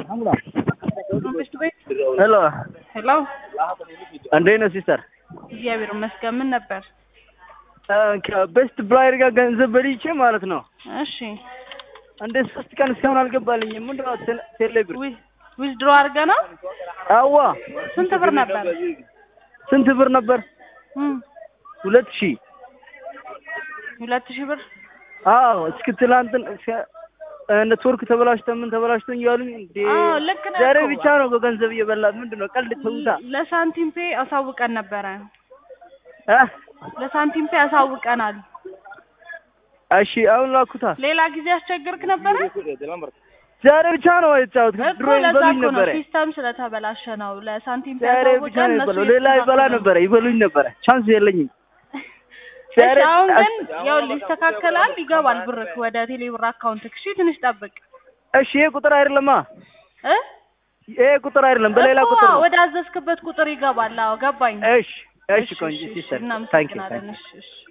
Hello. Hello. Andrena sister. እግዚአብሔር ይመስገን ምን ነበር? ከቤስት ብራይር ጋር ገንዘብ በልቼ ማለት ነው። እሺ እንደ 3 ቀን እስካሁን አልገባልኝም። ምንድነው ቴሌብር ዊዝድሮ አድርገህ ነው? አዋ ስንት ብር ነበር? ስንት ብር ነበር? 2000 2000 ብር? አዎ እስኪ ትላንትን ኔትወርክ ተበላሽቶ ምን ተበላሽቶ እያሉኝ እንዴ ዛሬ ብቻ ነው በገንዘብ እየበላ ምንድነው ቀልድ ተውታ ለሳንቲም ፔ አሳውቀን ነበር ለሳንቲም ፔ አሳውቀናል እሺ አሁን ላኩታ ሌላ ጊዜ አስቸግርክ ነበር ዛሬ ብቻ ነው የጫወት ድሮ ይበሉኝ ነበር ሲስተም ስለተበላሸ ነው ለሳንቲም ፔ ዛሬ ብቻ ነው ሌላ ይበላ ነበር ይበሉኝ ነበር ቻንስ የለኝም አሁን ግን ያው ሊስተካከላል ይገባል ብርክ ወደ ቴሌብር አካውንትክ እሺ ትንሽ ጠብቅ እሺ ይሄ ቁጥር አይደለማ ይሄ ቁጥር አይደለም በሌላ ቁጥር ነው ወደ አዘዝክበት ቁጥር ይገባል አዎ ገባኝ እሺ ቆንጆ ሲስተር ታንኪ